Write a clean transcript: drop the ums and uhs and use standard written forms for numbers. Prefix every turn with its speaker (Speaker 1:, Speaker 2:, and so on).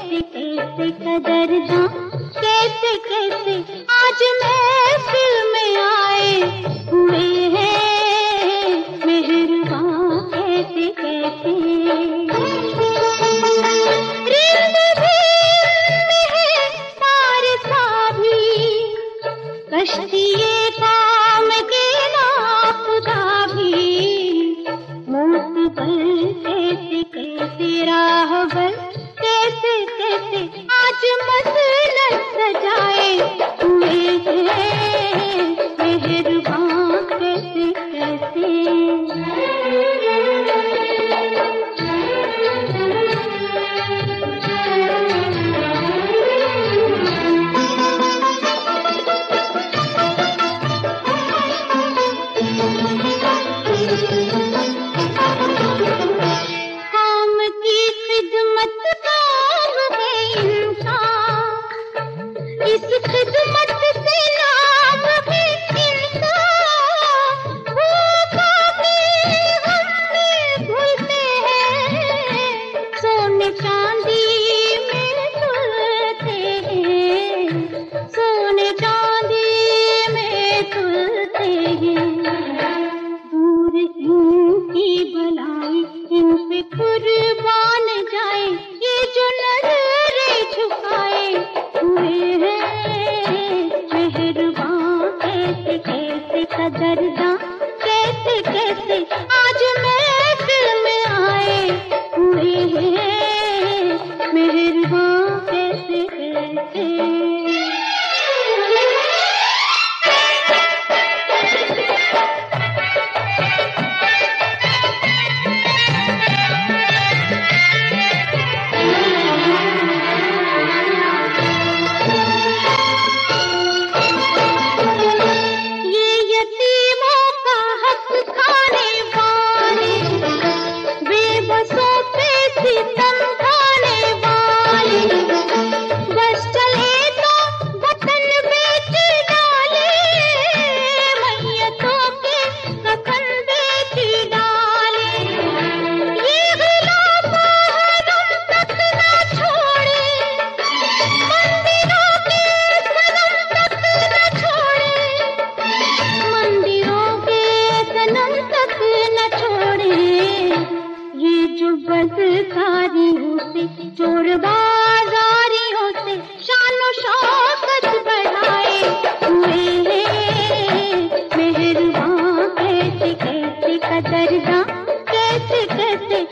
Speaker 1: कैसे कैसे कदरदां, कैसे कैसे आज महफिल में आए हुए हैं मेहरबां, कैसे कैसे रिंद भी है तार सा भी, कश्तिए काम के नाखुदा भी, मुस्तकबिल कैसे कैसे राहबर, कैसे कैसे आज मसनद सजाए हुए हैं मेहरबां, कैसे कैसे काम की खिदमत काम है इंसान, इस खिदमत से नाम है इंसान, भूखा भी हम भूलते हैं, सोने चांदी में तुलते हैं, सोने चांदी में तुलते हैं, दूर इनकी भलाई इन पे कुर्बान जाए, ये जो नजरें झुकाए हुए हैं मेहरबां, कैसे कैसे कदरदां, कैसे कैसे आज महफिल में आए हुए हैं मेहरबां, कैसे कैसे बदकारियों से, चोर बाजारियों से शानो शौकत बढ़ाए हुए हैं मेहरबां, कैसे कैसे कदरदां, कैसे कैसे